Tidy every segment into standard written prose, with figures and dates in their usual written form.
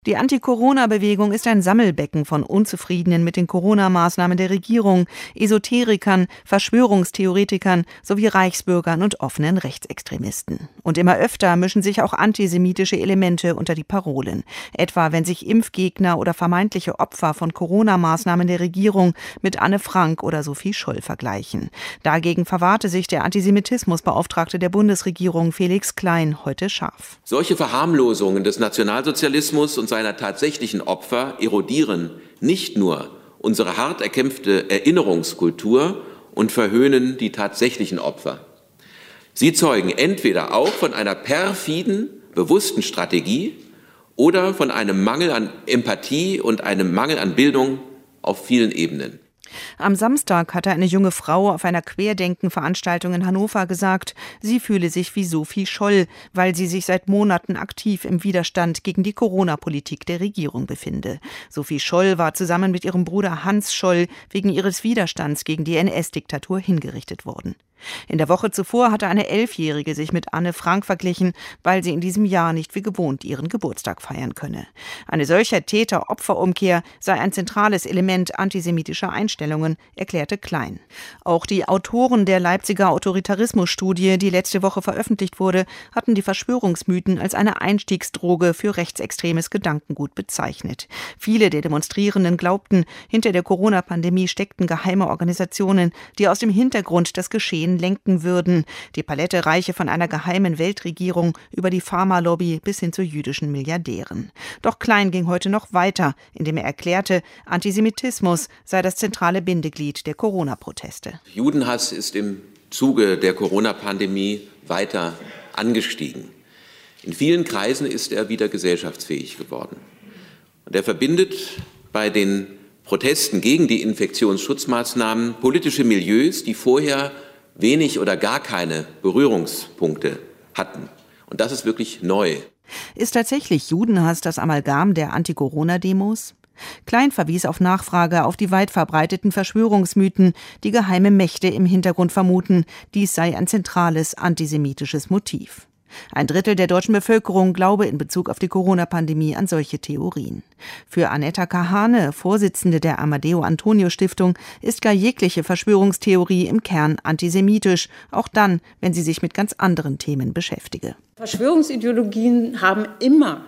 Die Anti-Corona-Bewegung ist ein Sammelbecken von Unzufriedenen mit den Corona-Maßnahmen der Regierung, Esoterikern, Verschwörungstheoretikern sowie Reichsbürgern und offenen Rechtsextremisten. Und immer öfter mischen sich auch antisemitische Elemente unter die Parolen. Etwa wenn sich Impfgegner oder vermeintliche Opfer von Corona-Maßnahmen der Regierung mit Anne Frank oder Sophie Scholl vergleichen. Dagegen verwahrte sich der Antisemitismusbeauftragte der Bundesregierung Felix Klein heute scharf. Solche Verharmlosungen des Nationalsozialismus und seiner tatsächlichen Opfer erodieren nicht nur unsere hart erkämpfte Erinnerungskultur und verhöhnen die tatsächlichen Opfer. Sie zeugen entweder auch von einer perfiden, bewussten Strategie oder von einem Mangel an Empathie und einem Mangel an Bildung auf vielen Ebenen. Am Samstag hatte eine junge Frau auf einer Querdenken-Veranstaltung in Hannover gesagt, sie fühle sich wie Sophie Scholl, weil sie sich seit Monaten aktiv im Widerstand gegen die Corona-Politik der Regierung befinde. Sophie Scholl war zusammen mit ihrem Bruder Hans Scholl wegen ihres Widerstands gegen die NS-Diktatur hingerichtet worden. In der Woche zuvor hatte eine 11-Jährige sich mit Anne Frank verglichen, weil sie in diesem Jahr nicht wie gewohnt ihren Geburtstag feiern könne. Eine solche Täter-Opfer-Umkehr sei ein zentrales Element antisemitischer Einstellungen, erklärte Klein. Auch die Autoren der Leipziger Autoritarismus-Studie, die letzte Woche veröffentlicht wurde, hatten die Verschwörungsmythen als eine Einstiegsdroge für rechtsextremes Gedankengut bezeichnet. Viele der Demonstrierenden glaubten, hinter der Corona-Pandemie steckten geheime Organisationen, die aus dem Hintergrund das Geschehen lenken würden. Die Palette reiche von einer geheimen Weltregierung über die Pharmalobby bis hin zu jüdischen Milliardären. Doch Klein ging heute noch weiter, indem er erklärte, Antisemitismus sei das zentrale Bindeglied der Corona-Proteste. Judenhass ist im Zuge der Corona-Pandemie weiter angestiegen. In vielen Kreisen ist er wieder gesellschaftsfähig geworden. Und er verbindet bei den Protesten gegen die Infektionsschutzmaßnahmen politische Milieus, die vorher wenig oder gar keine Berührungspunkte hatten. Und das ist wirklich neu. Ist tatsächlich Judenhass das Amalgam der Anti-Corona-Demos? Klein verwies auf Nachfrage auf die weit verbreiteten Verschwörungsmythen, die geheime Mächte im Hintergrund vermuten, dies sei ein zentrales antisemitisches Motiv. 1/3 der deutschen Bevölkerung glaube in Bezug auf die Corona-Pandemie an solche Theorien. Für Annetta Kahane, Vorsitzende der Amadeo-Antonio-Stiftung, ist gar jegliche Verschwörungstheorie im Kern antisemitisch, auch dann, wenn sie sich mit ganz anderen Themen beschäftige. Verschwörungsideologien haben immer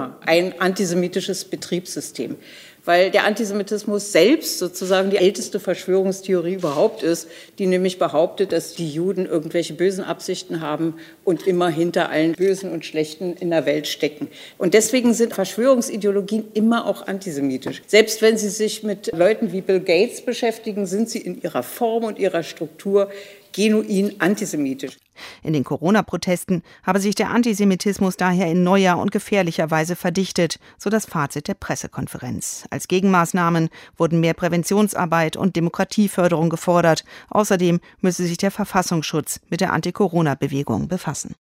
ein antisemitisches Betriebssystem, weil der Antisemitismus selbst sozusagen die älteste Verschwörungstheorie überhaupt ist, die nämlich behauptet, dass die Juden irgendwelche bösen Absichten haben und immer hinter allen Bösen und Schlechten in der Welt stecken. Und deswegen sind Verschwörungsideologien immer auch antisemitisch. Selbst wenn sie sich mit Leuten wie Bill Gates beschäftigen, sind sie in ihrer Form und ihrer Struktur genuin antisemitisch. In den Corona-Protesten habe sich der Antisemitismus daher in neuer und gefährlicher Weise verdichtet, so das Fazit der Pressekonferenz. Als Gegenmaßnahmen wurden mehr Präventionsarbeit und Demokratieförderung gefordert. Außerdem müsse sich der Verfassungsschutz mit der Anti-Corona-Bewegung befassen.